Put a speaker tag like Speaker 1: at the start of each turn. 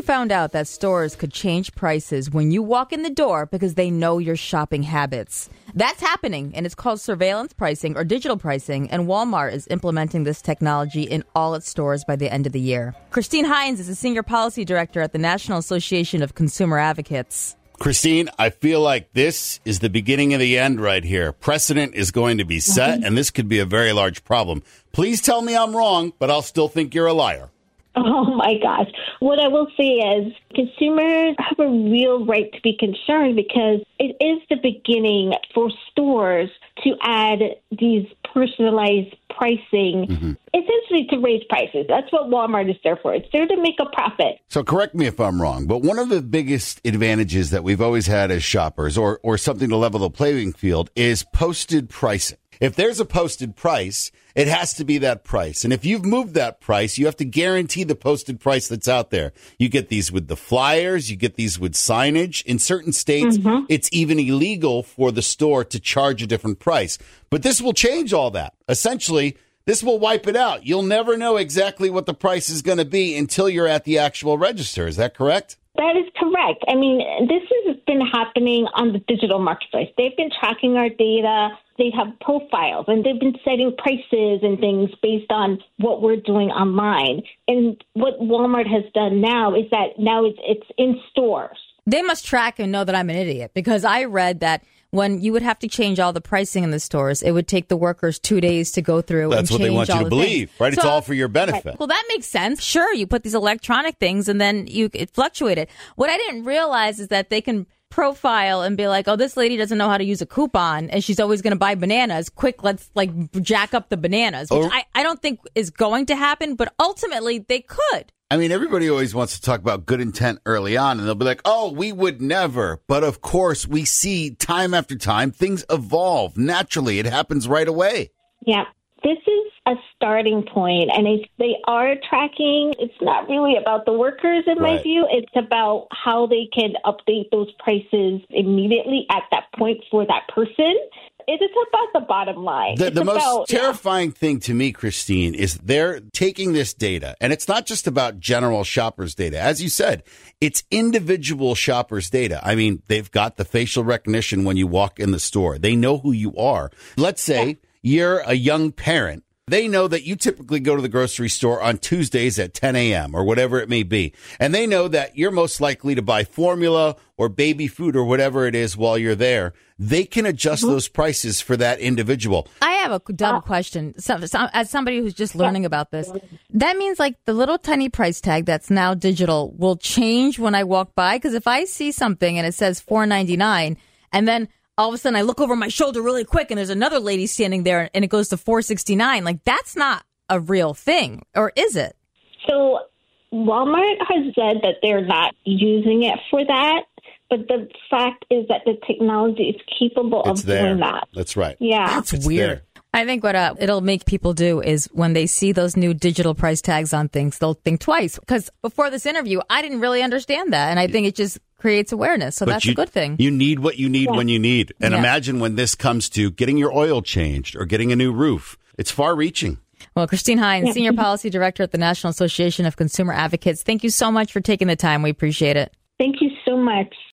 Speaker 1: found out that stores could change prices when you walk in the door because they know your shopping habits. That's happening, and it's called surveillance pricing or digital pricing, and Walmart is implementing this technology in all its stores by the end of the year. Christine Hines is a senior policy director at the National Association of Consumer Advocates.
Speaker 2: Christine, I feel like this is the beginning of the end right here. Precedent is going to be set, and this could be a very large problem. Please tell me I'm wrong, but I'll still think you're a liar.
Speaker 3: Oh, my gosh. What I will say is consumers have a real right to be concerned because it is the beginning for stores to add these personalized pricing, essentially to raise prices. That's what Walmart is there for. It's there to make a profit.
Speaker 2: So correct me if I'm wrong, but one of the biggest advantages that we've always had as shoppers or something to level the playing field is posted pricing. If there's a posted price, it has to be that price. And if you've moved that price, you have to guarantee the posted price that's out there. You get these with the flyers. You get these with signage. In certain states, it's even illegal for the store to charge a different price. But this will change all that. Essentially, this will wipe it out. You'll never know exactly what the price is going to be until you're at the actual register. Is that correct?
Speaker 3: That is correct. I mean, this has been happening on the digital marketplace. They've been tracking our data. They have profiles, and they've been setting prices and things based on what we're doing online. And what Walmart has done now is that now it's in stores.
Speaker 1: They must track and know that I'm an idiot, because I read that when you would have to change all the pricing in the stores, it would take the workers 2 days to go through and change all the things.
Speaker 2: That's what they want you to believe, right? It's all for your benefit.
Speaker 1: Well, that makes sense. Sure, you put these electronic things and then it fluctuated. What I didn't realize is that they can profile and be like, oh, this lady doesn't know how to use a coupon and she's always going to buy bananas. Quick, let's jack up the bananas, which I don't think is going to happen, but ultimately they could.
Speaker 2: I mean, everybody always wants to talk about good intent early on, and they'll be like, oh, we would never. But of course, we see time after time, things evolve naturally. It happens right away.
Speaker 3: Yeah, this is a starting point, and they are tracking. It's not really about the workers, in my view. It's about how they can update those prices immediately at that point for that person. It is about the bottom line.
Speaker 2: The most terrifying thing to me, Christine, is they're taking this data, and it's not just about general shoppers' data. As you said, it's individual shoppers' data. I mean, they've got the facial recognition when you walk in the store. They know who you are. Let's say you're a young parent. They know that you typically go to the grocery store on Tuesdays at 10 a.m. or whatever it may be. And they know that you're most likely to buy formula or baby food or whatever it is while you're there. They can adjust those prices for that individual.
Speaker 1: I have a dumb question. As somebody who's just learning about this, that means like the little tiny price tag that's now digital will change when I walk by? Because if I see something and it says $4.99 and then all of a sudden I look over my shoulder really quick and there's another lady standing there and it goes to $4.69. Like, that's not a real thing, or is it?
Speaker 3: So Walmart has said that they're not using it for that, but the fact is that the technology is capable of doing that.
Speaker 2: That's right.
Speaker 3: Yeah.
Speaker 1: That's weird. I think what it'll make people do is when they see those new digital price tags on things, they'll think twice. Because before this interview, I didn't really understand that. And I think it just creates awareness. So that's a good thing.
Speaker 2: You need what you need when you need. And imagine when this comes to getting your oil changed or getting a new roof. It's far reaching.
Speaker 1: Well, Christine Hines, Senior Policy Director at the National Association of Consumer Advocates, thank you so much for taking the time. We appreciate it.
Speaker 3: Thank you so much.